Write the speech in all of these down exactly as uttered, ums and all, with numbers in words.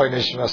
お祈りします。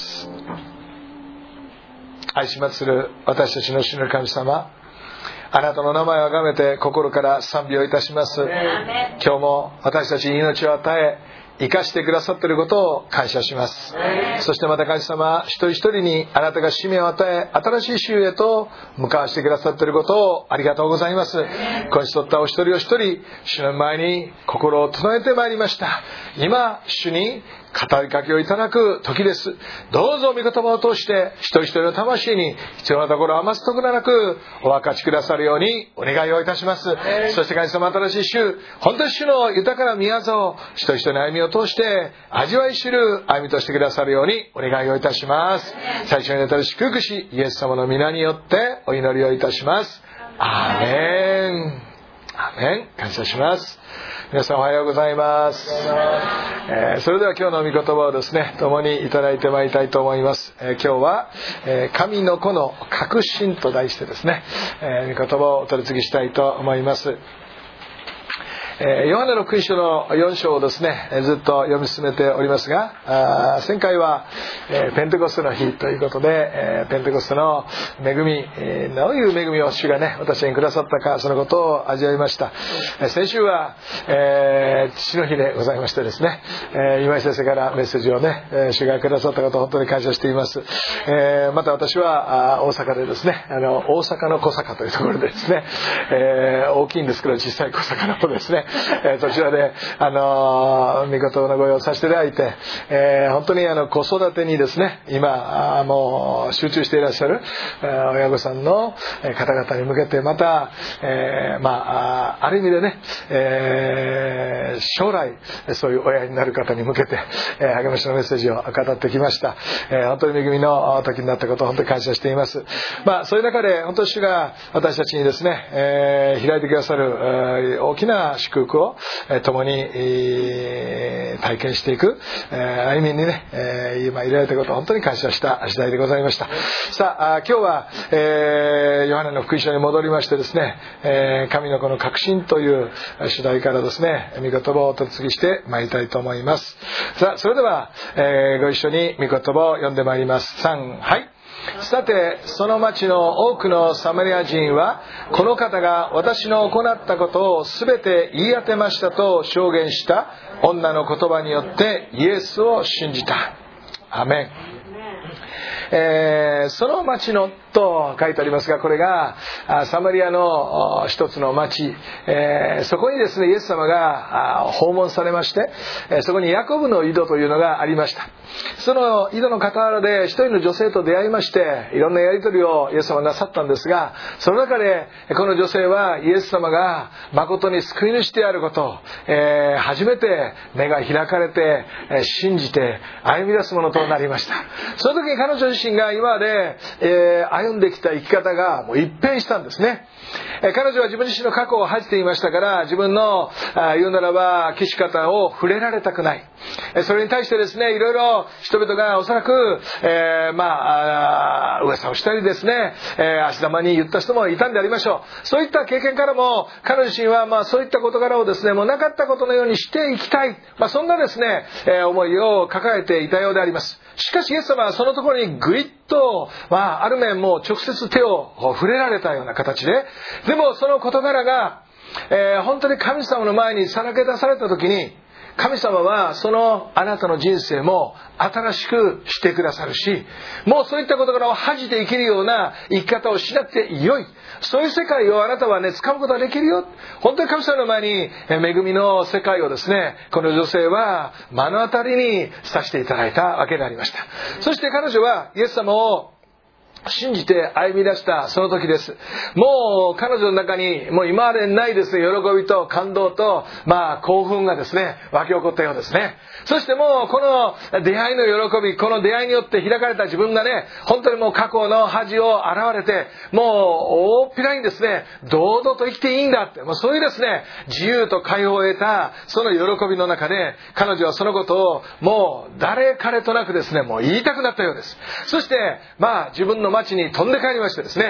愛しまする私たちの主の神様、あなたの名前をあがめて心から賛美をいたします。今日も私たちに命を与え生かしてくださっていることを感謝します。そしてまた神様、一人一人にあなたが使命を与え新しい週へと向かわしてくださっていることをありがとうございます。今週取ったお一人お一人、主の前に心を整えてまいりました。今主に語りかけをいただく時です。どうぞ御言葉を通して一人一人の魂に必要なところを余すところなくお分かちくださるようにお願いをいたします。そして神様、新しい週、本当に主の豊かな宮座を一人一人の歩みを通して味わい知る歩みとしてくださるようにお願いをいたします。最初に与える祝福しイエス様の皆によってお祈りをいたします。アーメン。アーメン。感謝します。皆さんおはようございます。えー、それでは今日の御言葉をですね共にいただいてまいりたいと思います。えー、今日は、えー、神の子の確信と題してですね、えー、御言葉をお取り次ぎしたいと思います。えー、ヨハネの福音書のよん章をですねずっと読み進めておりますが、あ前回は、えー、ペンテコステの日ということで、えー、ペンテコステの恵み、えー、どういう恵みを主がね私にくださったか、そのことを味わいました。えー、先週は、えー、父の日でございましてですね、えー、今井先生からメッセージをね、えー、主がくださったことを本当に感謝しています。えー、また私はあ大阪でですね、あの大阪の小坂というところでですね、えー、大きいんですけど小さい小坂の方ですね、えー、そちらで、あのー、御言葉のご用をさせていただいて、えー、本当にあの子育てにですね今もう集中していらっしゃる、えー、親御さんの方々に向けて、また、えー、まあある意味でね、えー、将来そういう親になる方に向けて、えー、励ましのメッセージを語ってきました。えー、本当に恵みの時になったことを本当に感謝しています。まあそういう中で本当に主が私たちにですね、えー、開いてくださる、えー、大きな祝福を共に体験していく歩みにね今入れられたことを本当に感謝した次第でございました。さあ今日は、えー、ヨハネの福音書に戻りましてですね、えー、神の子の確信という主題からですね御言葉をお取り次ぎしてまいりたいと思います。さあそれでは、えー、ご一緒に御言葉を読んでまいります。さん、はい。さてその町の多くのサマリア人はこの方が私の行ったことをすべて言い当てましたと証言した女の言葉によってイエスを信じた。アメン。えー、その町のと書いてありますが、これがサマリアの一つの町、えー、そこにですねイエス様が訪問されまして、そこにヤコブの井戸というのがありました。その井戸の傍らで一人の女性と出会いまして、いろんなやり取りをイエス様がなさったんですが、その中でこの女性はイエス様が誠に救い主であることを、えー、初めて目が開かれて信じて歩み出すものとなりました。その時に彼女自身が今まで、えー、歩んできた生き方がもう一変したんですね。えー、彼女は自分自身の過去を恥じていましたから、自分のあ言うならば岸方を触れられたくない、えー、それに対してですねいろいろ人々がおそらく、えー、まあ、あ噂をしたりですね、えー、足玉に言った人もいたんでありましょう。そういった経験からも彼女自身はまあそういった事柄をですねもうなかったことのようにしていきたい、まあ、そんなですね、えー、思いを抱えていたようであります。しかしイエス様はそのところにぐいっと、まあ、ある面も直接手を触れられたような形で、でもその事柄が、えー、本当に神様の前にさらけ出された時に、神様はそのあなたの人生も新しくしてくださるし、もうそういった事柄を恥じて生きるような生き方をしなくてよい、そういう世界をあなたはね掴むことができるよ。本当に神様の前に恵みの世界をですねこの女性は目の当たりにさせていただいたわけでありました。そして彼女はイエス様を信じて歩み出したその時です。もう彼女の中にもう今までないですね喜びと感動とまあ興奮がですね湧き起こったようですね。そしてもうこの出会いの喜び、この出会いによって開かれた自分がね本当にもう過去の恥を現れて、もう大っぴらにですね堂々と生きていいんだって、もうそういうですね自由と解放を得たその喜びの中で、彼女はそのことをもう誰彼となくですねもう言いたくなったようです。そしてまあ自分の町に飛んで帰りましてですね、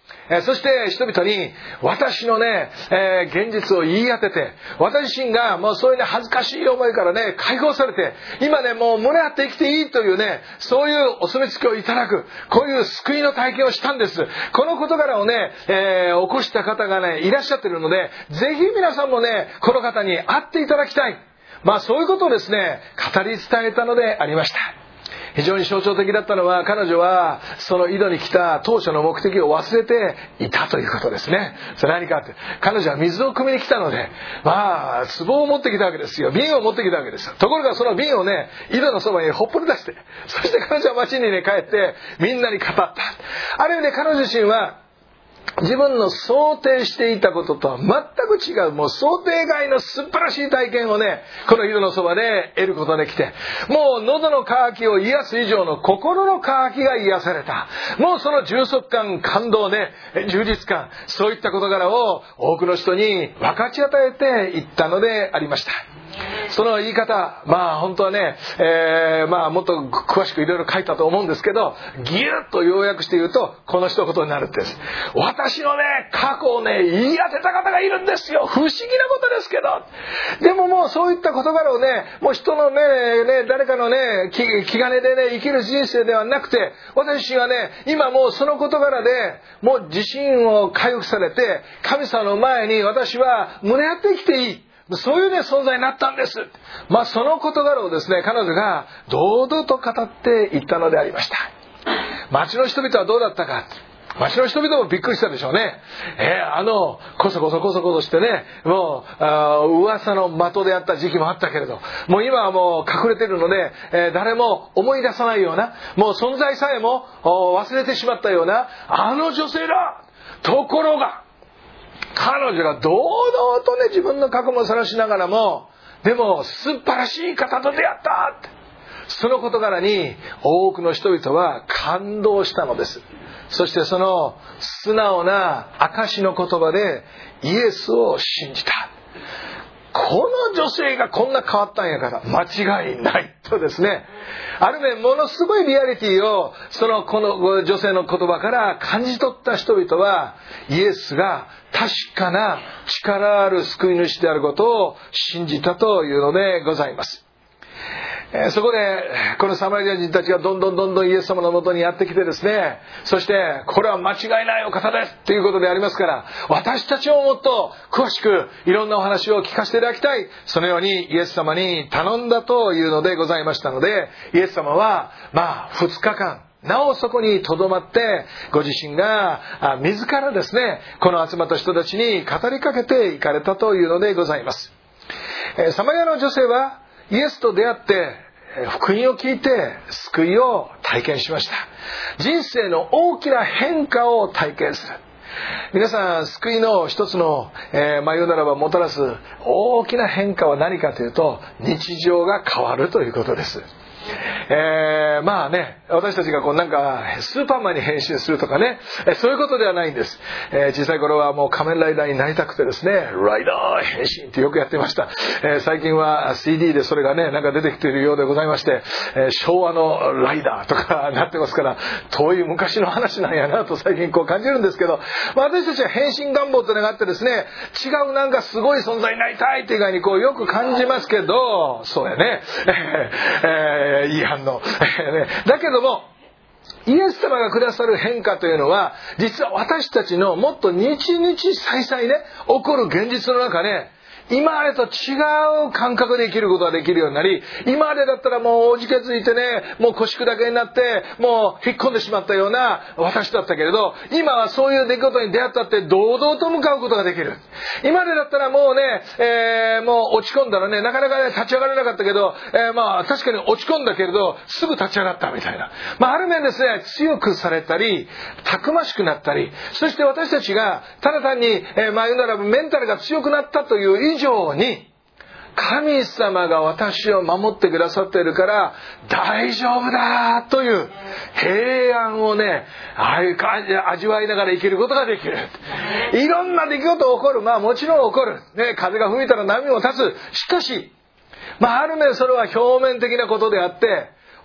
えー、そして人々に私のね、えー、現実を言い当てて、私自身がもうそういうね恥ずかしい思いからね解放されて、今ねもう胸張って生きていいというね、そういうお墨付きをいただく、こういう救いの体験をしたんです。この事柄をね、えー、起こした方がねいらっしゃっているので、ぜひ皆さんもねこの方に会っていただきたい。まあそういうことをですね語り伝えたのでありました。非常に象徴的だったのは、彼女はその井戸に来た当初の目的を忘れていたということですね。それ何かって、彼女は水を汲みに来たので、まあ壺を持ってきたわけですよ。瓶を持ってきたわけですよ。ところがその瓶をね井戸のそばにほっぽり出して、そして彼女は町にね帰ってみんなに語った。ある意味で彼女自身は自分の想定していたこととは全く違う、もう想定外の素晴らしい体験をねこの井戸のそばで得ることができて、もう喉の渇きを癒す以上の心の渇きが癒された。もうその充足感、感動ね、充実感、そういった事柄を多くの人に分かち与えていったのでありました。その言い方、まあ本当はね、えー、まあもっと詳しくいろいろ書いたと思うんですけど、ギュッと要約して言うとこの一言になるんです。私のね過去をね言い当てた方がいるんですよ。不思議なことですけど、でももうそういった事柄をね、もう人のね、ね誰かのね 気, 気兼ねでね生きる人生ではなくて、私自身はね今もうその事柄でもう自信を回復されて、神様の前に私は胸張って生きていい、そういうね存在になったんです。まあその事柄をですね彼女が堂々と語っていったのでありました。町の人々はどうだったか。町の人々もびっくりしたでしょうね。えー、あのこそこそこそこそしてね、もうあ噂の的であった時期もあったけれど、もう今はもう隠れているので、えー、誰も思い出さないような、もう存在さえも忘れてしまったようなあの女性だ。ところが彼女が堂々とね自分の過去も晒しながらも、でも素晴らしい方と出会ったって、その事柄に多くの人々は感動したのです。そしてその素直な証の言葉でイエスを信じた。この女性がこんな変わったんやから間違いないとですね、ある面ものすごいリアリティをそのこの女性の言葉から感じ取った人々は、イエスが確かな力ある救い主であることを信じたというのでございます。そこでこのサマリア人たちがどんどんどんどんイエス様のもとにやってきてですね、そしてこれは間違いないお方ですということでありますから、私たちをもっと詳しくいろんなお話を聞かせていただきたい、そのようにイエス様に頼んだというのでございましたので、イエス様はまあふつかかんなおそこにとどまって、ご自身が自らですねこの集まった人たちに語りかけていかれたというのでございます。サマリアの女性はイエスと出会って福音を聞いて救いを体験しました。人生の大きな変化を体験する。皆さん、救いの一つの、えー、まあ言うならばもたらす大きな変化は何かというと、日常が変わるということです。えー、まあね、私たちがこうなんかスーパーマンに変身するとかね、そういうことではないんです。えー、小さい頃はもう仮面ライダーになりたくてですね、ライダー変身ってよくやってました。えー、最近は シーディー でそれがねなんか出てきているようでございまして、えー、昭和のライダーとかなってますから、遠い昔の話なんやなと最近こう感じるんですけど、まあ、私たちは変身願望というのがあってですね、違うなんかすごい存在になりたいっていう以外にこうよく感じますけど、そうやね、えーいい反応だけども、イエス様がくださる変化というのは実は私たちのもっと日々さいさいね起こる現実の中ね、今までと違う感覚で生きることができるようになり、今までだったらもうおじけついてね、もう腰砕けになってもう引っ込んでしまったような私だったけれど、今はそういう出来事に出会ったって堂々と向かうことができる。今までだったらもうね、えー、もう落ち込んだらねなかなかね立ち上がれなかったけど、えー、まあ確かに落ち込んだけれどすぐ立ち上がったみたいな、まあある面ですね、強くされたりたくましくなったり、そして私たちがただ単に、えー、まあ言うならばメンタルが強くなったという以上に、神様が私を守ってくださっているから大丈夫だという平安をね味わいながら生きることができる。いろんな出来事起こる、まあもちろん起こる、ね、風が吹いたら波も立つ。しかし、まあある面それは表面的なことであって、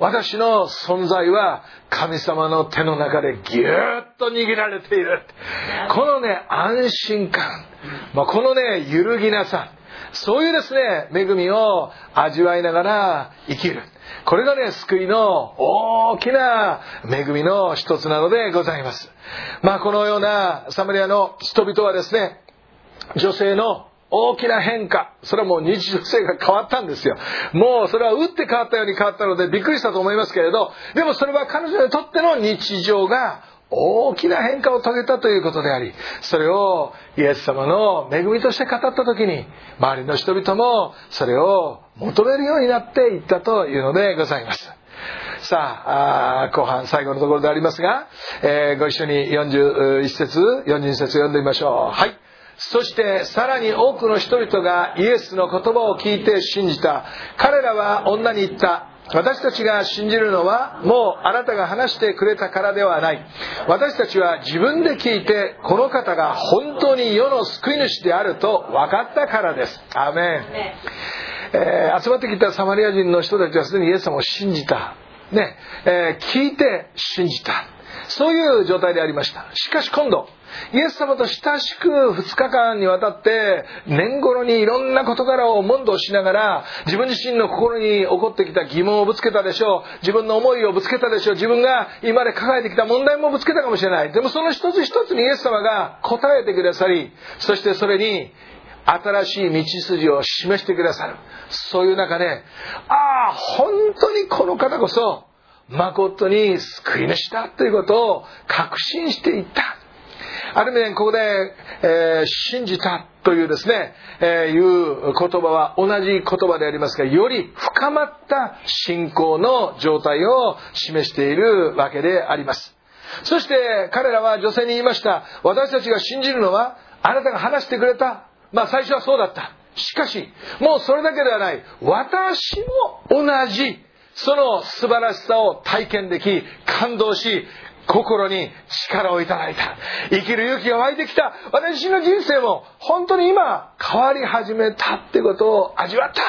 私の存在は神様の手の中でぎゅーっと握られている。このね、安心感、まあ、このね、揺るぎなさ、そういうですね、恵みを味わいながら生きる。これがね、救いの大きな恵みの一つなのでございます。まあ、このようなサマリアの人々はですね、女性の大きな変化、それはもう日常性が変わったんですよ。もうそれは打って変わったように変わったのでびっくりしたと思いますけれど、でもそれは彼女にとっての日常が大きな変化を遂げたということであり、それをイエス様の恵みとして語った時に、周りの人々もそれを求めるようになっていったというのでございます。さあ、あ後半最後のところでありますが、えー、ご一緒によんじゅういち節よんじゅうに節読んでみましょう。はい。そしてさらに多くの人々がイエスの言葉を聞いて信じた。彼らは女に言った。私たちが信じるのはもうあなたが話してくれたからではない。私たちは自分で聞いてこの方が本当に世の救い主であると分かったからです。アーメン。えー、集まってきたサマリア人の人たちはすでにイエス様を信じた。ね、えー、聞いて信じた。そういう状態でありました。しかし今度、イエス様と親しくふつかかんにわたって年頃にいろんな事柄を問答しながら、自分自身の心に起こってきた疑問をぶつけたでしょう。自分の思いをぶつけたでしょう。自分が今まで抱えてきた問題もぶつけたかもしれない。でもその一つ一つにイエス様が答えてくださり、そしてそれに新しい道筋を示してくださる。そういう中で、ああ、本当にこの方こそ誠に救い主だということを確信していった。ある意味でここで、えー、信じたというですね、えー、いう言葉は同じ言葉でありますが、より深まった信仰の状態を示しているわけであります。そして彼らは女性に言いました。私たちが信じるのはあなたが話してくれた。まあ最初はそうだった。しかしもうそれだけではない。私も同じその素晴らしさを体験でき、感動し、心に力をいただいた。生きる勇気が湧いてきた。私の人生も本当に今変わり始めたってことを味わった。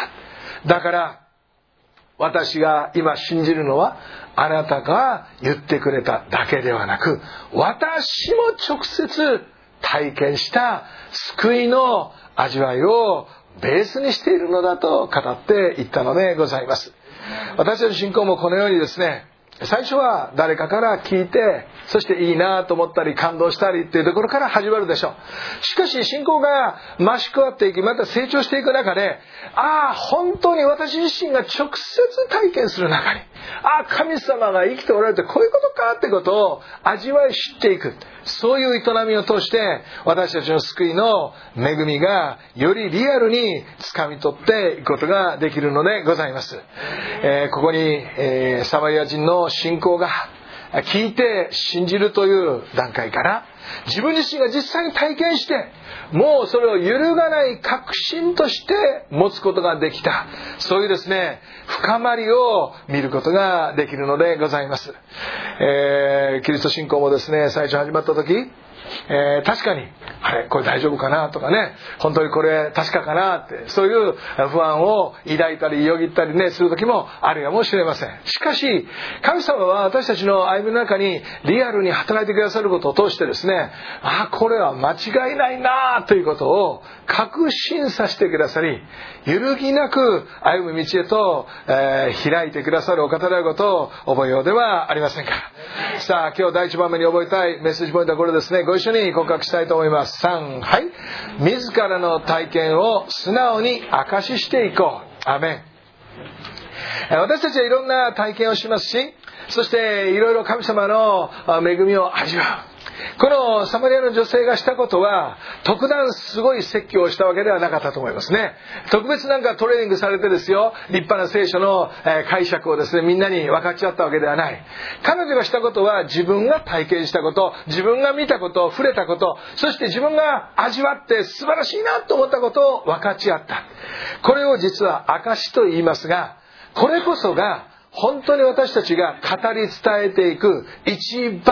だから私が今信じるのはあなたが言ってくれただけではなく、私も直接体験した救いの味わいをベースにしているのだと語っていったのでございます。私たちの信仰もこのようにですね、最初は誰かから聞いて、そしていいなと思ったり感動したりっていうところから始まるでしょう。しかし信仰が増し加わっていき、また成長していく中で、ああ本当に私自身が直接体験する中に、ああ神様が生きておられてこういうことかってことを味わい知っていく。そういう営みを通して私たちの救いの恵みがよりリアルに掴み取っていくことができるのでございます。えー、ここに、えー、サマリア人の信仰が聞いて信じるという段階から自分自身が実際に体験して、もうそれを揺るがない確信として持つことができた、そういうですね深まりを見ることができるのでございます。えー、キリスト信仰もですね最初始まった時、えー、確かにあれこれ大丈夫かなとかね、本当にこれ確かかなって、そういう不安を抱いたりよぎったりねする時もあるかもしれません。しかし神様は私たちの歩みの中にリアルに働いてくださることを通してですね、あこれは間違いないなということを確信させてくださり、揺るぎなく歩む道へと、えー、開いてくださるお方であることを覚えようではありませんか。さあ今日第一番目に覚えたいメッセージポイントはこれですね。ご一緒に告白したいと思います。さん、はい。自らの体験を素直に証ししていこう。アーメン。私たちはいろんな体験をしますし、そしていろいろ神様の恵みを味わう。このサマリアの女性がしたことは特段すごい説教をしたわけではなかったと思いますね。特別なんかトレーニングされてですよ、立派な聖書の解釈をですねみんなに分かち合ったわけではない。彼女がしたことは自分が体験したこと、自分が見たこと、触れたこと、そして自分が味わって素晴らしいなと思ったことを分かち合った。これを実は証と言いますが、これこそが本当に私たちが語り伝えていく一番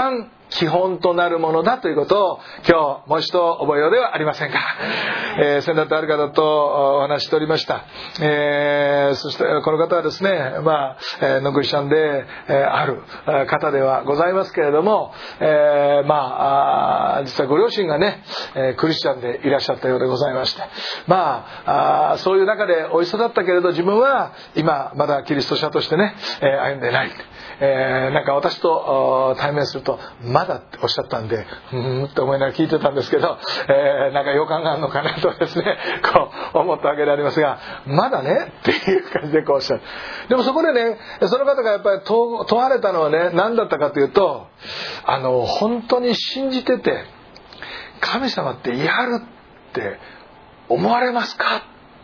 基本となるものだということを今日もう一度覚えようではありませんか。えー、先だってある方とお話ししておりました。えー、そしてこの方はですね、まあ、えー、ノクリシャンで、えー、ある方ではございますけれども、えー、まあ、実はご両親がね、えー、クリスチャンでいらっしゃったようでございまして、まあ、あそういう中でお育ったけれど自分は今まだキリスト者としてね、えー、歩んでない。えー、なんか私と対面するとまだっておっしゃったんでうーんって思いながら聞いてたんですけど、えー、なんか予感があるのかなとですねこう思ったわけでありますが、まだねっていう感じでこうおっしゃる。でもそこでね、その方がやっぱり問われたのはね、何だったかというと、あの本当に信じてて神様っていはるって思われますかって、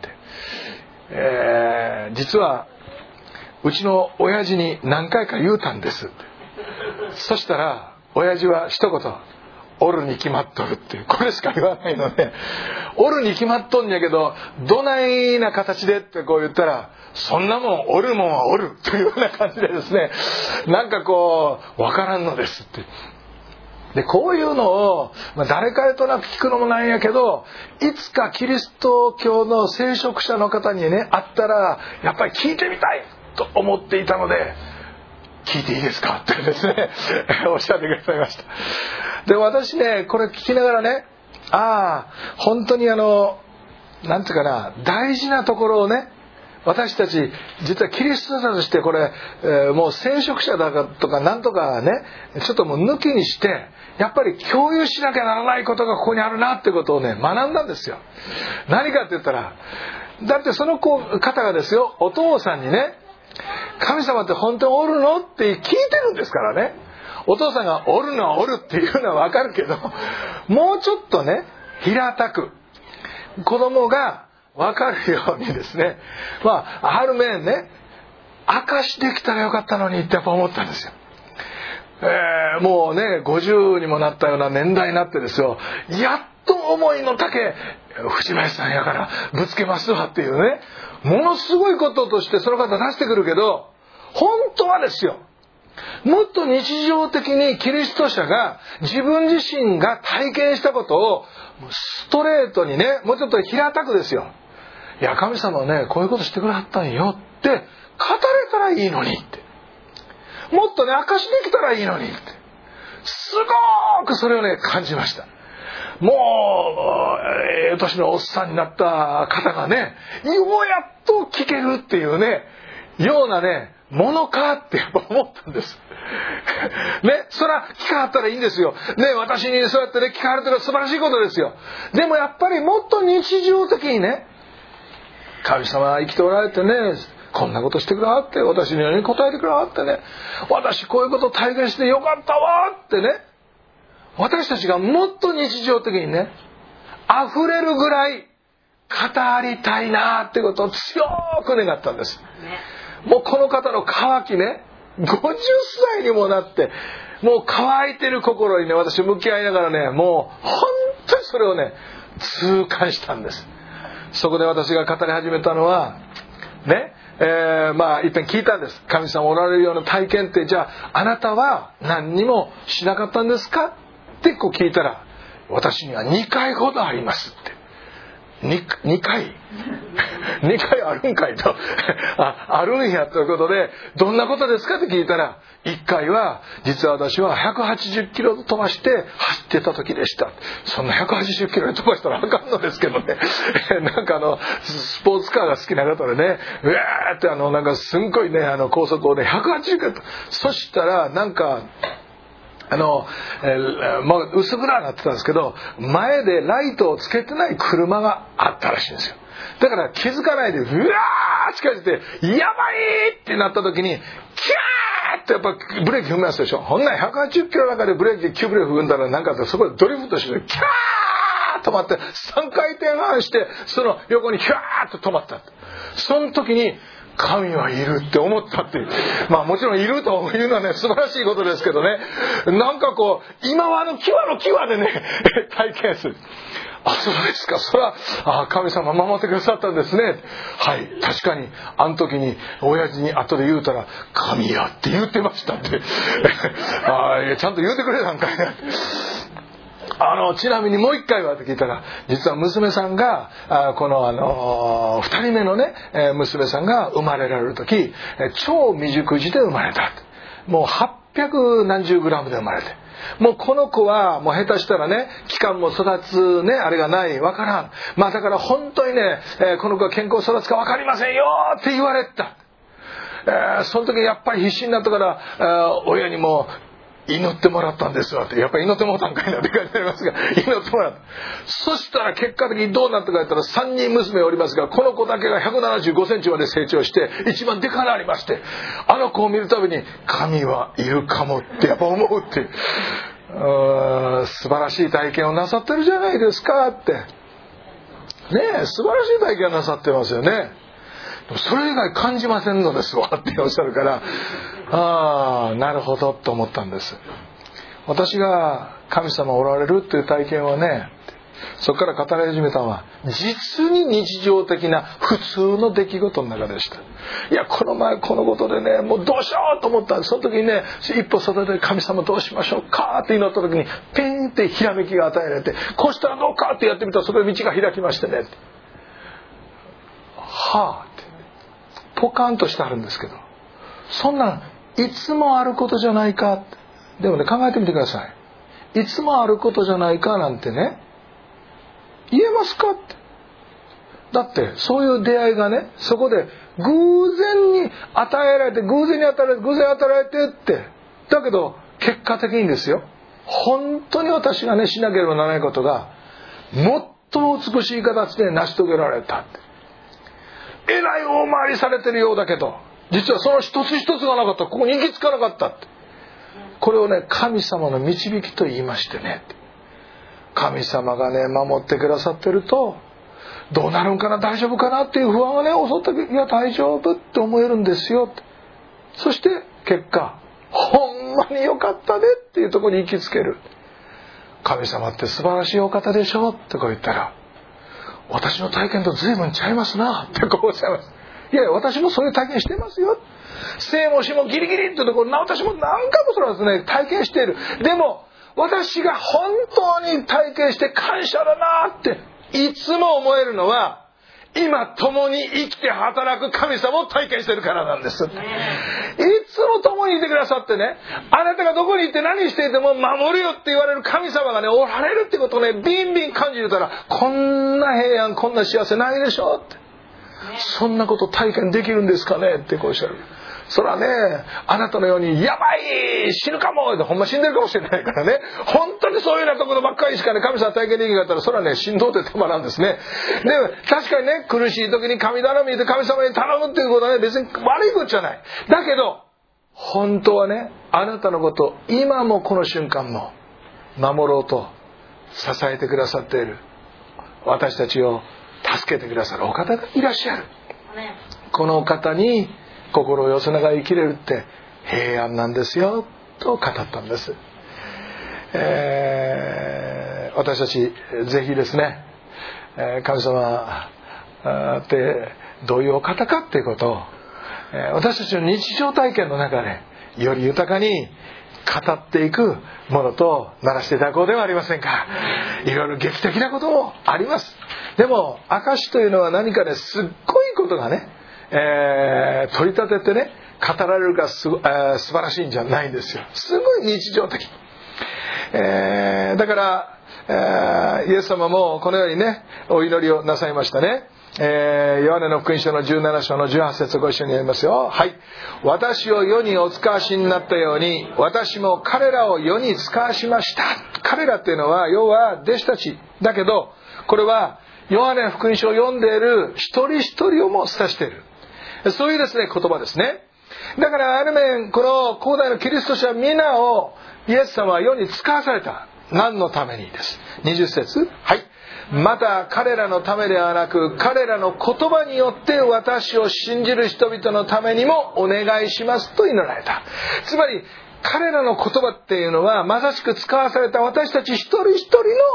えー、実はうちの親父に何回か言うたんです。そしたら親父は一言、おるに決まっとるっていう、これしか言わないので、おるに決まっとんやけどどないな形でってこう言ったら、そんなもんおるもんはおるというような感じでですね、なんかこうわからんのですって。でこういうのを、まあ、誰彼となく聞くのもなんやけど、いつかキリスト教の聖職者の方にね会ったらやっぱり聞いてみたいと思っていたので、聞いていいですかってですねおっしゃってくださいました。で私ねこれ聞きながらね、ああ本当にあのなんていうかな、大事なところをね、私たち実はキリスト者としてこれ、えー、もう聖職者だとかなんとかね、ちょっともう抜きにしてやっぱり共有しなきゃならないことがここにあるなってことをね学んだんですよ。何かって言ったら、だってその子方がですよ、お父さんにね、神様って本当におるのって聞いてるんですからね。お父さんがおるのはおるっていうのはわかるけど、もうちょっとね平たく子供がわかるようにですね、まあある面ね明かしできたらよかったのにってやっぱ思ったんですよ。えー、もうねごじゅうにもなったような年代になってですよ、やっと思いの丈藤林さんやからぶつけますわっていうね、ものすごいこととしてその方出してくるけど、本当はですよ、もっと日常的にキリスト者が自分自身が体験したことをストレートにね、もうちょっと平たくですよ、いや神様はねこういうことしてくれはったんよって語れたらいいのにって、もっとね明かしできたらいいのにって、すごくそれをね感じました。もうええ年のおっさんになった方がね、ようやっと聞けるっていうねようなねものかって思ったんですね。そら聞かはったらいいんですよね、私にそうやってね聞かれてるのは素晴らしいことですよ。でもやっぱりもっと日常的にね、神様は生きておられてね、こんなことしてくれはって、私に答えてくれはってね、私こういうことを体験してよかったわってね、私たちがもっと日常的にね溢れるぐらい語りたいなってことを強く願ったんです。もうこの方の渇きね、ごじゅっさいにもなってもう乾いてる心にね私向き合いながらね、もう本当にそれをね痛感したんです。そこで私が語り始めたのはね、えー、まあ一遍聞いたんです。神様おられるような体験ってじゃああなたは何にもしなかったんですかってこう聞いたら、私にはにかいほどありますって。 2, 2回にかいあるんかいとあ, あるんやということで、どんなことですかって聞いたら、いっかいは実は私はひゃくはちじゅっキロ飛ばして走ってた時でした。そんなひゃくはちじゅっキロで飛ばしたらあかんのですけどねなんかあのスポーツカーが好きな方でね、うわーってあのなんかすんごいねあの高速をねひゃくはちじゅっキロと、そしたらなんかあの、えー、もう薄暗くなってたんですけど、前でライトをつけてない車があったらしいんですよ。だから気づかないでうわー近づいてやばいってなった時にキャーってやっぱブレーキ踏みますでしょ。ほんならひゃくはちじゅっキロの中でブレーキ急ブレーキ踏んだらなんかあって、そこでドリフトしてキャー止まってさんかい転半してその横にキャーッと止まった。その時に神はいるって思ったっていう。まあもちろんいるというのはね素晴らしいことですけどね、なんかこう今はあの際の際でね体験する。 あ、そうですか。それは、あ、神様守ってくださったんですね。はい、確かに、あの時に、親父に後で言うたら、神やって言ってましたって。あ、いや、ちゃんと言うてくれたんかいな。あの、ちなみにもう一回はって聞いたら、実は娘さんが、あこのあの、二人目のね、娘さんが生まれられる時、超未熟児で生まれた。もうはっぴゃくなんじゅうグラムで生まれて。もうこの子はもう下手したらね、期間も育つね、あれがない、わからん。まあだから本当にね、この子が健康育つかわかりませんよって言われた。えー、その時やっぱり必死になったから、えー、親にも、祈ってもらったんですわって。やっぱり祈ってもらったんかいなって書いてありますが、祈ってもらった。そしたら結果的にどうなったか言ったら、さんにん娘おりますが、この子だけがひゃくななじゅうごセンチまで成長して一番でかなりまして、あの子を見るたびに神はいるかもってやっぱ思うって、うーん、素晴らしい体験をなさってるじゃないですかってね。え、素晴らしい体験をなさってますよね。それ以外感じませんのですわっておっしゃるから、ああ、なるほどと思ったんです。私が神様おられるっていう体験はね、そこから語り始めたのは実に日常的な普通の出来事の中でした。いや、この前このことでね、もうどうしようと思ったんです。その時にね、一歩外で神様どうしましょうかって祈った時にペンってひらめきが与えられて、こうしたらどうかってやってみたらそこで道が開きましてね、はあポカンとしてあるんですけど、そんなんいつもあることじゃないか。でもね、考えてみてください。いつもあることじゃないかなんてね、言えますかって。だってそういう出会いがね、そこで偶然に与えられて、偶然に与えられて、偶然に与えられてって、だけど結果的にですよ、本当に私がねしなければならないことが最も美しい形で成し遂げられたって。えらい大回りされてるようだけど、実はその一つ一つがなかったらここに行き着かなかったって。これをね、神様の導きと言いましてね、神様がね守ってくださってると、どうなるんかな、大丈夫かなっていう不安がね襲った時、いや大丈夫って思えるんですよって。そして結果、ほんまによかったねっていうところに行きつける。神様って素晴らしいお方でしょってこう言ったら、私の体験と随分ちゃいますなってこうおっしゃいます。いやいや、私もそういう体験してますよ。生も死もギリギリってところ、私も何回もそれはですね体験している。でも私が本当に体験して感謝だなっていつも思えるのは、今共に生きて働く神様を体験してるからなんです。いつも共にいてくださってね、あなたがどこに行って何していても守るよって言われる神様がねおられるってことをねビンビン感じるから、こんな平安、こんな幸せないでしょって、そんなこと体験できるんですかねってこうおっしゃる。それはね、あなたのようにやばい死ぬかもってほんま死んでるかもしれないからね、本当にそういうようなところばっかりしかね神様体験できなかったら、それはねしんどうてたまらんですね。で確かにね、苦しい時に神頼みで神様に頼むっていうことはね別に悪いことじゃない。だけど本当はね、あなたのことを今もこの瞬間も守ろうと支えてくださっている、私たちを助けてくださるお方がいらっしゃる。このお方に心を寄せながら生きれるって平安なんですよと語ったんです。えー、私たちぜひですね、えー、神様ってどういうお方かっていうことを、えー、私たちの日常体験の中でより豊かに語っていくものとならせていただこうではありませんか。いろいろ劇的なこともあります。でも証というのは何かね、すっごいことがね、えー、取り立ててね語られるからす、えー、素晴らしいんじゃないんですよ。すごい日常的、えー、だから、えー、イエス様もこのようにねお祈りをなさいましたね。えー、ヨハネの福音書のじゅうなな章のじゅうはち節ご一緒に読みますよ。はい。私を世にお使わしになったように私も彼らを世に使わしました。彼らっていうのは要は弟子たちだけど、これはヨハネの福音書を読んでいる一人一人をも指している、そういうですね言葉ですね。だからある面この古代のキリスト者皆をイエス様は世に使わされた。何のためにです。にじゅう節、はい。また彼らのためではなく彼らの言葉によって私を信じる人々のためにもお願いしますと祈られた。つまり彼らの言葉っていうのはまさしく使わされた私たち一人一人の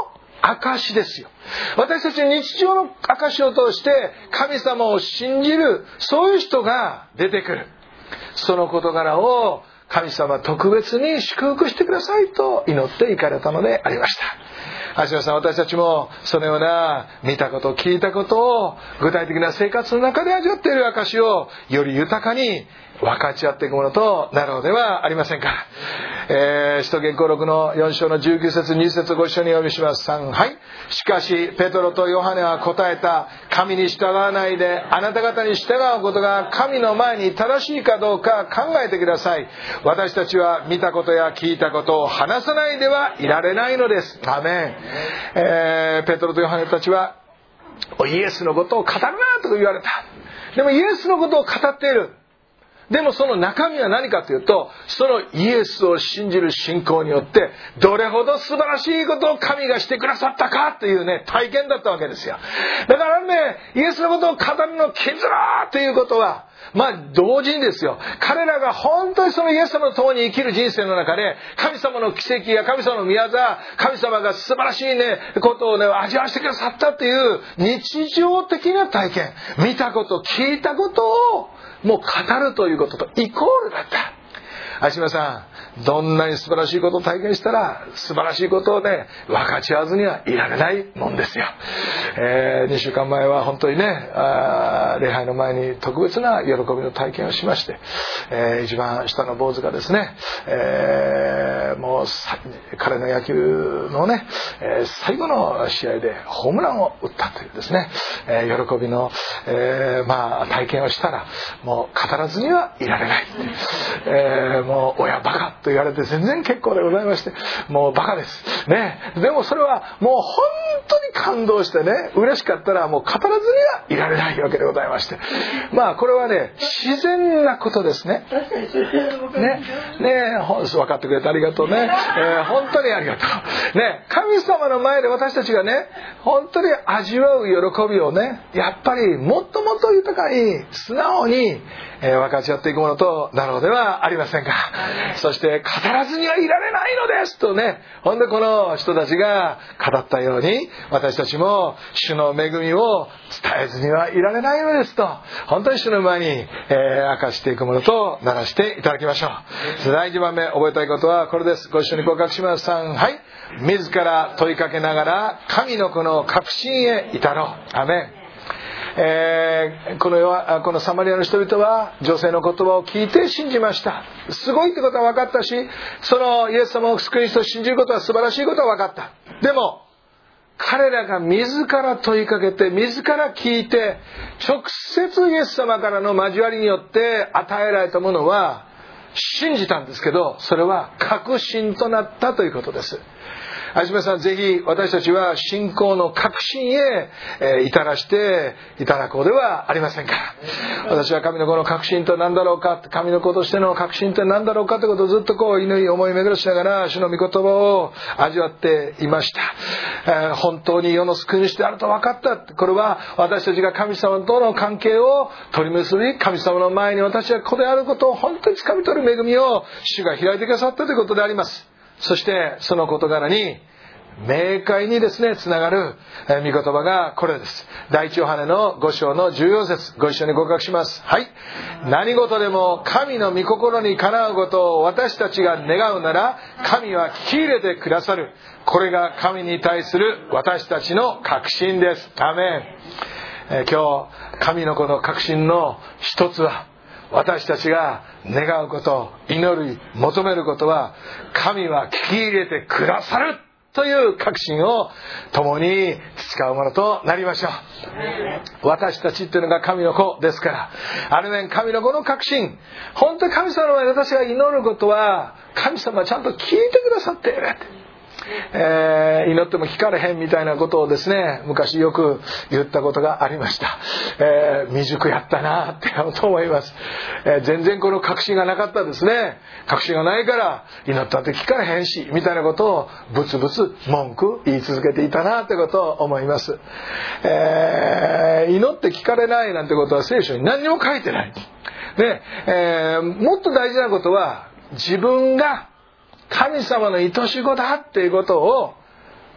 証ですよ。私たちの日常の証を通して神様を信じる、そういう人が出てくる。その事柄を神様特別に祝福してくださいと祈っていかれたのでありました。橋本さん、私たちもそのような見たこと、聞いたことを具体的な生活の中で味わっている証をより豊かに分かち合っていくものとなるのではありませんか。えー、使徒言行録のよん章のじゅうきゅう節にじゅっ節ご一緒にお読みします。さん、はい。しかしペトロとヨハネは答えた。神に従わないであなた方に従うことが神の前に正しいかどうか考えてください。私たちは見たことや聞いたことを話さないではいられないのです。アメン。えー、ペトロとヨハネたちはイエスのことを語るなと言われた。でもイエスのことを語っている。でもその中身は何かというと、そのイエスを信じる信仰によってどれほど素晴らしいことを神がしてくださったかというね、体験だったわけですよ。だからね、イエスのことを語るのきづらーということは、まあ同時にですよ、彼らが本当にそのイエス様と共に生きる人生の中で神様の奇跡や神様の御業、神様が素晴らしいねことをね味わわせてくださったという日常的な体験、見たこと聞いたことをもう語るということとイコールだった。橋村さん、どんなに素晴らしいことを体験したら素晴らしいことをね分かち合わずにはいられないもんですよ。えー、にしゅうかんまえは本当にね、あ礼拝の前に特別な喜びの体験をしまして、えー、一番下の坊主がですね、えー、もう彼の野球のね、えー、最後の試合でホームランを打ったというですね、えー、喜びの、えー、まあ体験をしたらもう語らずにはいられない。えー、もう親バカと言われて全然結構でございまして、もうバカですね。でもそれはもう本当に感動してね、嬉しかったらもう語らずにはいられないわけでございまして、まあこれはね自然なことですね。ねね分かってくれてありがとうね。えー、本当にありがとうね。神様の前で私たちがね本当に味わう喜びをね、やっぱりもっともっと豊かに素直にえー、分かち合っていくものとなるのではありませんか。そして語らずにはいられないのですとね、ほんでこの人たちが語ったように私たちも主の恵みを伝えずにはいられないのですと、本当に主の前に、えー、明かしていくものとならしていただきましょう。だいいちばんめ覚えたいことはこれです。ご一緒に告白します。さん、はい。自ら問いかけながら神の子の確信へ至ろう。アメン。えー、この世はこのサマリアの人々は女性の言葉を聞いて信じました。すごいってことは分かったし、そのイエス様を救い主と信じることは素晴らしいことは分かった。でも彼らが自ら問いかけて自ら聞いて直接イエス様からの交わりによって与えられたものは信じたんですけど、それは確信となったということです。はじめさん、ぜひ私たちは信仰の確信へ、えー、至らしていただこうではありませんか。私は神の子の確信と何だろうか、神の子としての確信って何だろうかということをずっとこう祈り思い巡らしながら主の御言葉を味わっていました。えー、本当に世の救い主であると分かった。これは私たちが神様との関係を取り結び、神様の前に私は子であることを本当に掴み取る恵みを主が開いてくださったということであります。そしてその事柄に明快にですねつながる御言葉がこれです。第一ヨハネのご章のじゅうよん節、ご一緒に告白します。はい。何事でも神の御心にかなうことを私たちが願うなら神は聞き入れてくださる。これが神に対する私たちの確信です。アメン。え今日神の子の確信の一つは、私たちが願うこと、祈り求めることは神は聞き入れてくださるという確信を共に培うものとなりましょう。私たちっていうのが神の子ですから、ある面神の子の確信、本当に神様の前で私が祈ることは神様はちゃんと聞いてくださっている、えー、祈っても聞かれへんみたいなことをですね、昔よく言ったことがありました。えー、未熟やったなって思います。えー、全然この確信がなかったですね。確信がないから祈ったって聞かれへんしみたいなことをブツブツ文句言い続けていたなってことを思います。えー、祈って聞かれないなんてことは聖書に何にも書いてない。で、えー、もっと大事なことは自分が神様の愛し子だっていうことを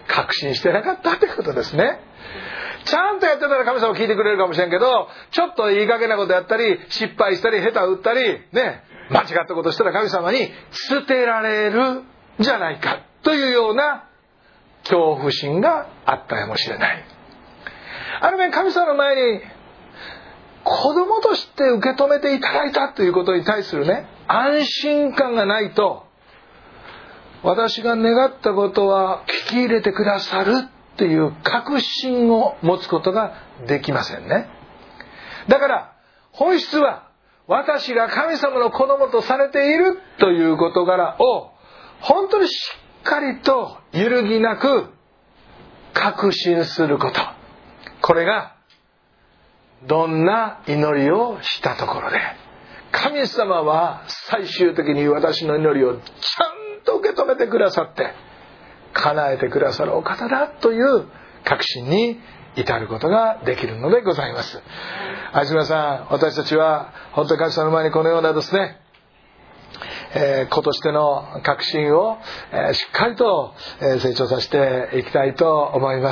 確信してなかったってことですね。ちゃんとやってたら神様聞いてくれるかもしれんけど、ちょっといい加減なことやったり、失敗したり、下手打ったりね、間違ったことしたら神様に捨てられるじゃないかというような恐怖心があったかもしれない。ある面、神様の前に子供として受け止めていただいたということに対するね、安心感がないと、私が願ったことは聞き入れてくださるっていう確信を持つことができませんね。だから本質は、私が神様の子供とされているという事柄を本当にしっかりと揺るぎなく確信すること。これがどんな祈りをしたところで、神様は最終的に私の祈りをちゃんと受け止めてくださって叶えてくださるお方だという確信に至ることができるのでございます。愛する皆さん、私たちは本当に神様の前にこのようなですね、えー、子としての確信を、えー、しっかりと、えー、成長させていきたいと思います。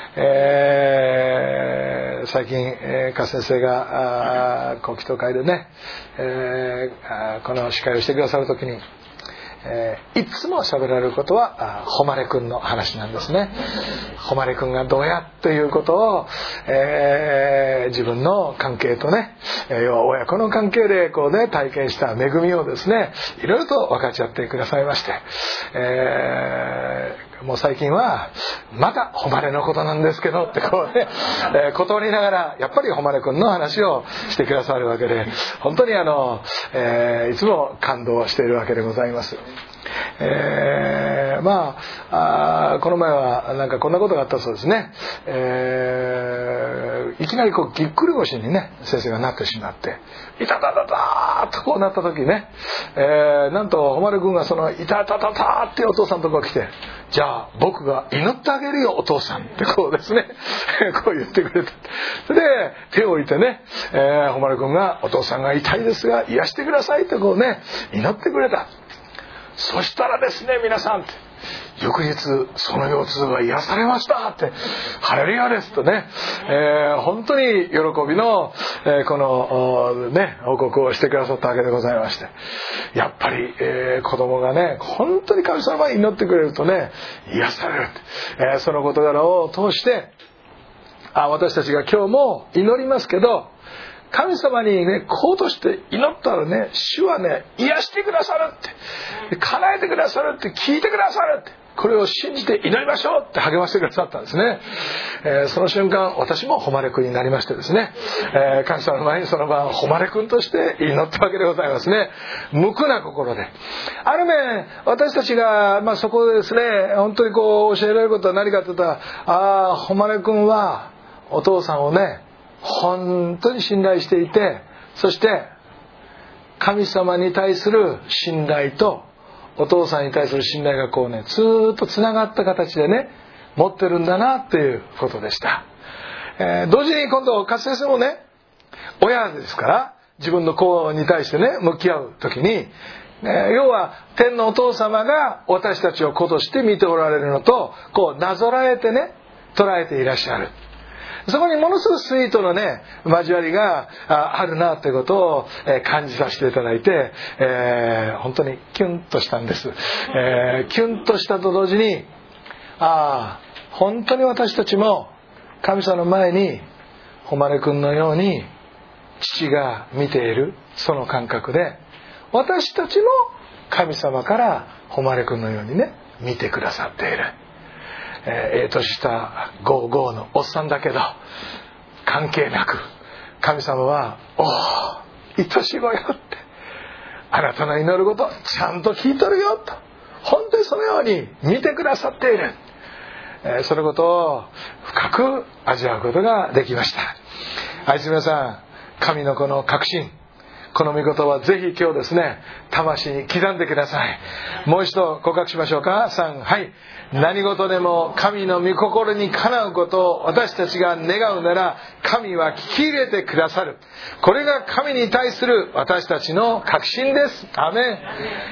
えー、最近、えー、加先生がご祈祷会でね、えー、この司会をしてくださるときに、えー、いつも喋られることは誉れくんの話なんですね。誉れくんがどうやということを、えー、自分の関係とね、要は親子の関係でこうね体験した恵みをですね、いろいろと分かち合ってくださいまして、えー、もう最近はまた誉れのことなんですけどってこうね、えー、断りながらやっぱり誉れくんの話をしてくださるわけで、本当にあの、えー、いつも感動しているわけでございます。えー、まあ、あこの前はなんかこんなことがあったそうですね。えー、いきなりこうぎっくり腰にね先生がなってしまって、いたたたたーとこうなった時ね、えー、なんと誉君がそのいたたたたーってお父さんのところに来て、じゃあ僕が祈ってあげるよお父さんってこうですねこう言ってくれた。それで手を置いてね、えー、誉君がお父さんが痛いですが癒してくださいってこうね祈ってくれた。そしたらですね、皆さんって翌日その腰痛が癒されましたってハレルヤですとね、えー、本当に喜びの、えー、このね報告をしてくださったわけでございまして、やっぱり、えー、子供がね本当に神様に祈ってくれるとね癒されるって、えー、その事柄を通して、あ私たちが今日も祈りますけど、神様にねこうとして祈ったらね、主はね癒してくださるって、叶えてくださるって、聞いてくださるって、これを信じて祈りましょうって励ましてくださったんですね。えー、その瞬間私も誉れくんになりましてですね、えー、神様の前にその晩誉れくんとして祈ったわけでございますね。無垢な心で、ある面私たちが、まあ、そこでですね本当にこう教えられることは何かというと、ああ誉れくんはお父さんをね本当に信頼していて、そして神様に対する信頼とお父さんに対する信頼がこうねずーっとつながった形でね持ってるんだなということでした。えー、同時に今度勝先生もね親ですから自分の子に対してね向き合うときに、えー、要は天のお父様が私たちを子として見ておられるのとこうなぞらえてね捉えていらっしゃる。そこにものすごくスイートなね交わりがあるなということを感じさせていただいて、えー、本当にキュンとしたんです。えー、キュンとしたと同時に、ああ本当に私たちも神様の前に誉れくんのように父が見ているその感覚で、私たちも神様から誉れくんのようにね見てくださっている。ええ年したゴーゴーのおっさんだけど関係なく神様はおお愛しい子よって、あなたの祈ることちゃんと聞いとるよと本当にそのように見てくださっている、えー、そのことを深く味わうことができました。愛する皆さん、神のこの確信、この御言葉はぜひ今日ですね魂に刻んでください。もう一度告白しましょうか。さん、はい。何事でも神の御心にかなうことを私たちが願うなら神は聞き入れてくださる。これが神に対する私たちの確信です。アメン。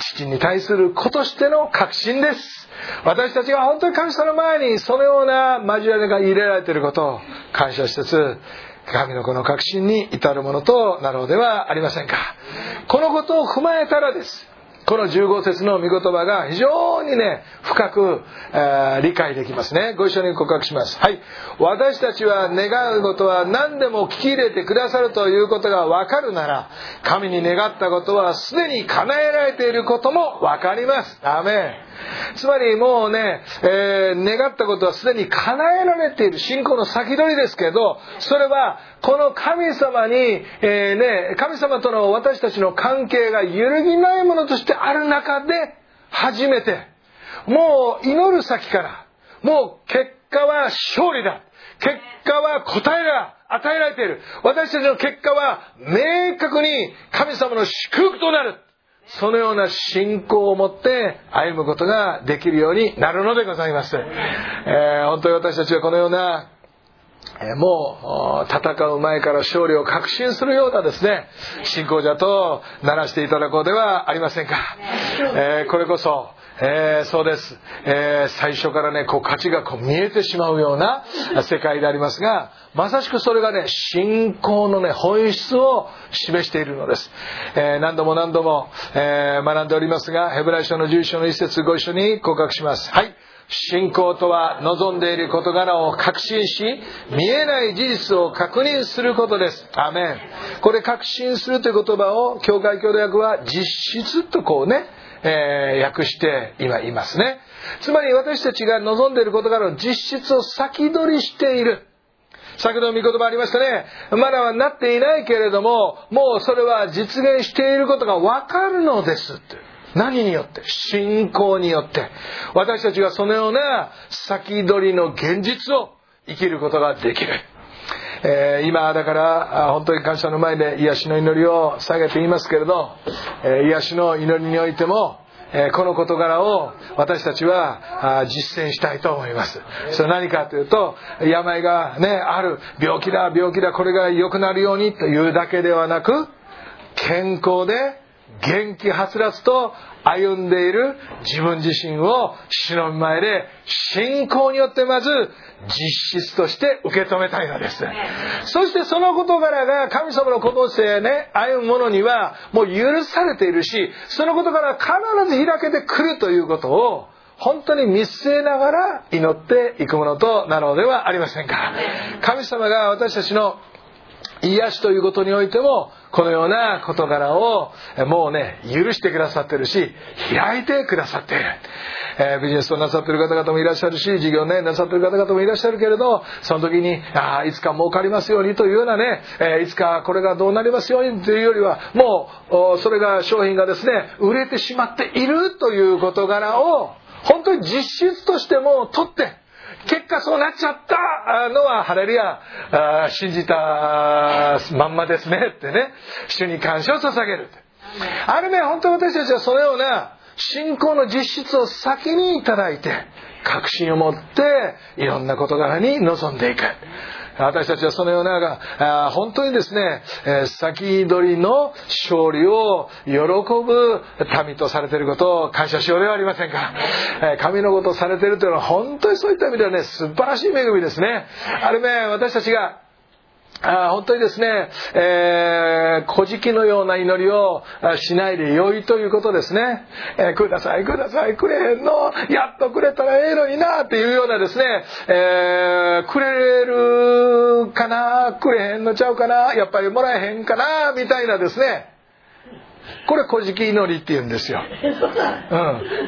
父に対する子としての確信です。私たちが本当に神様の前にそのような交わりが入れられていることを感謝しつつ、神の子の確信に至るものとなろうではありませんか。このことを踏まえたらです、このじゅうご節の御言葉が非常にね深く、えー、理解できますね。ご一緒に告白します。はい。私たちは願うことは何でも聞き入れてくださるということが分かるなら、神に願ったことはすでに叶えられていることも分かります。アーメン。つまりもうね、えー、願ったことはすでに叶えられている、信仰の先取りですけど、それはこの神様に、えーね、神様との私たちの関係が揺るぎないものとしてある中で初めて、もう祈る先からもう結果は勝利だ、結果は答えが与えられている、私たちの結果は明確に神様の祝福となる、そのような信仰を持って歩むことができるようになるのでございます。えー、本当に私たちはこのような、えー、もう戦う前から勝利を確信するようなですね信仰者とならしていただこうではありませんか。えー、これこそえー、そうです、えー、最初からねこう価値がこう見えてしまうような世界でありますが、まさしくそれがね信仰のね本質を示しているのです。えー、何度も何度も、えー、学んでおりますが、ヘブライ書のじゅう章の一節ご一緒に告白します。はい。信仰とは望んでいる事柄を確信し、見えない事実を確認することです。アーメン。これ確信するという言葉を教会協同訳は実質とこうねえー、訳して今言いますね。つまり私たちが望んでいることからの実質を先取りしている。先ほどの御言葉ありましたね。まだはなっていないけれども、もうそれは実現していることが分かるのですって。何によって？信仰によって。私たちがそのような先取りの現実を生きることができる。えー、今だから本当に感謝の前で癒しの祈りを下げて言いますけれど、えー、癒しの祈りにおいても、えー、この事柄を私たちは実践したいと思います。それは何かというと、病がねある、病気だ病気だこれが良くなるようにというだけではなく、健康で元気はつらつと歩んでいる自分自身を主の前で信仰によってまず実質として受け止めたいのです。そしてその事柄が神様の子としてね歩む者にはもう許されているし、その事柄は必ず開けてくるということを本当に見据えながら祈っていくものとなろうではありませんか。神様が私たちの癒しということにおいてもこのような事柄をもうね許してくださっているし、開いてくださっている。えー、ビジネスをなさっている方々もいらっしゃるし、事業ねなさっている方々もいらっしゃるけれど、その時にあいつか儲かりますようにというようなね、えー、いつかこれがどうなりますようにというよりは、もうそれが商品がですね売れてしまっているという事柄を本当に実質としても取って、結果そうなっちゃったのはハレルヤ、信じたまんまですねってね、主に感謝を捧げる。ある面本当に私たちはそのような信仰の実質を先にいただいて、確信を持っていろんな事柄に臨んでいく。私たちはそのような本当にですね先取りの勝利を喜ぶ民とされていることを感謝しようではありませんか。神のことをされているというのは本当にそういった意味ではね素晴らしい恵みですね。ある面私たちがあ本当にですね、えー、小敷のような祈りをしないで良いということですね。えー、くださいくださいくれへんの、やっとくれたらええのになっていうようなですね、えー、くれるかなくれへんのちゃうかなやっぱりもらえへんかなみたいなですね、これ小敷祈りって言うんですよ。うん。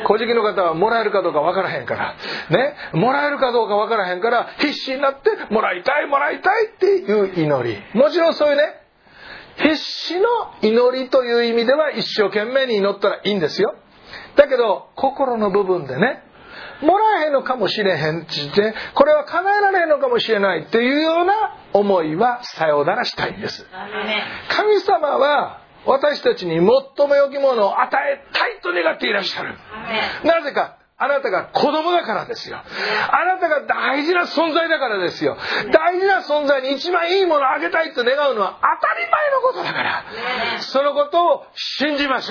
小敷の方はもらえるかどうか分からへんからね、もらえるかどうか分からへんから必死になってもらいたいもらいたいっていう祈り、もちろんそういうね必死の祈りという意味では一生懸命に祈ったらいいんですよ。だけど心の部分でね、もらえへんのかもしれへんって、これは叶えられへんのかもしれないっていうような思いはさようならしたいんです。神様は私たちに最も良きものを与えたいと願っていらっしゃる。なぜか、あなたが子供だからですよ。あなたが大事な存在だからですよ。大事な存在に一番いいものをあげたいと願うのは当たり前のことだから、そのことを信じましょう。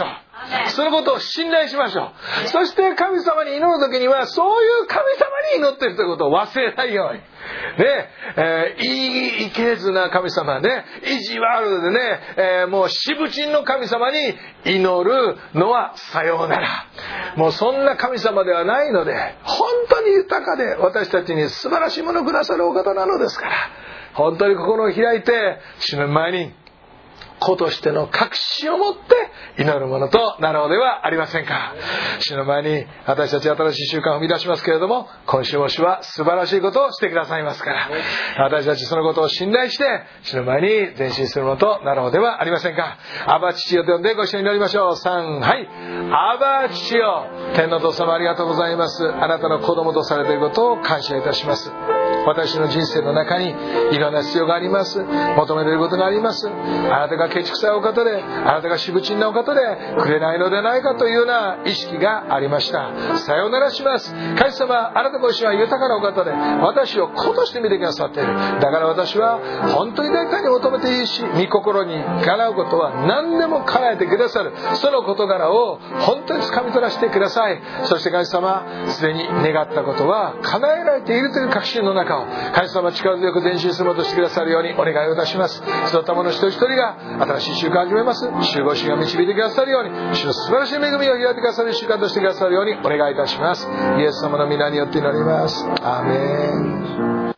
そのことを信頼しましょう。そして神様に祈るときには、そういう神様に祈っているということを忘れないように。ね、えー、いい、いけずな神様ね、意地悪でね、えー、もうしぶちんの神様に祈るのはさようなら。もうそんな神様ではないので、本当に豊かで私たちに素晴らしいものをくださるお方なのですから、本当に心を開いて、主の前に子としての確信を持って祈るものとなろうではありませんか。主の前に私たち新しい習慣を生み出しますけれども、今週も主は素晴らしいことをしてくださいますから、私たちそのことを信頼して主の前に前進するものとなろうではありませんか。アバ父よと呼んでご一緒に祈りましょう。さん、はい。アバ父よ、天のお父様ありがとうございます。あなたの子供とされていることを感謝いたします。私の人生の中にいろんな必要があります。求められることがあります。あなたがケチくさいお方で、あなたがしぶちんなお方でくれないのではないかというような意識がありました。さようならします。神様、あなたご自身は豊かなお方で、私を子として見てくださっている。だから私は本当に大胆に求めていいし、御心にかなうことは何でも叶えてくださる。その事柄を本当に掴み取らせてください。そして神様、すでに願ったことは叶えられているという確信の中、神様力強く前進するものとしてくださるようにお願いをいたします。そういった者一人一人が新しい習慣を始めます。主ご主が導いてくださるように、主の素晴らしい恵みを開いてくださる習慣としてくださるようにお願いいたします。イエス様の皆によって祈ります。アーメン。